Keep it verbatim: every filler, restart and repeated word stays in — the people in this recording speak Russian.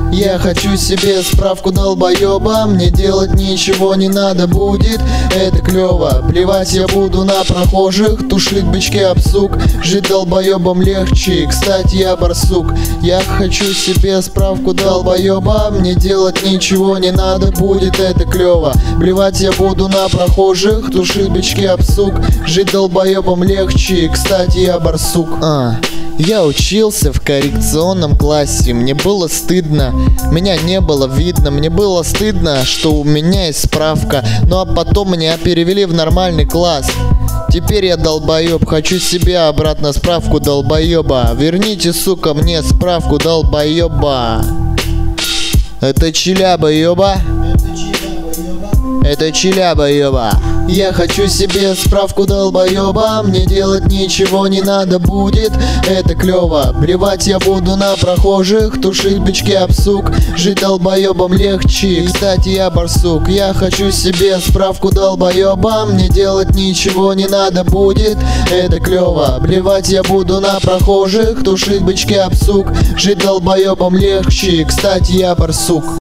Я хочу себе справку долбоеба, мне делать ничего не надо будет, это клево. Плевать я буду на прохожих, тушить бычки об сук, жить долбоебом легче, кстати я барсук. Я хочу себе справку долбоеба, мне делать ничего не надо будет, это клево. Плевать я буду на прохожих, тушить бычки об сук, жить долбоебом легче, кстати я барсук. А. Я учился в коррекционном классе, мне было стыдно, меня не было видно, мне было стыдно, что у меня есть справка. Ну а потом меня перевели в нормальный класс. Теперь я долбоеб, хочу себе обратно справку долбоеба. Верните, сука, мне справку долбоеба. Это Челяба, ёба. Это Челяба, ёба. Я хочу себе справку долбоеба, мне делать ничего не надо будет, это клево. Плевать я буду на прохожих, тушить бычки об сук, жить долбоебом легче, кстати я барсук. Я хочу себе справку долбоеба, мне делать ничего не надо будет, это клево. Плевать я буду на прохожих, тушить бычки об сук, жить долбоебом легче, кстати я барсук.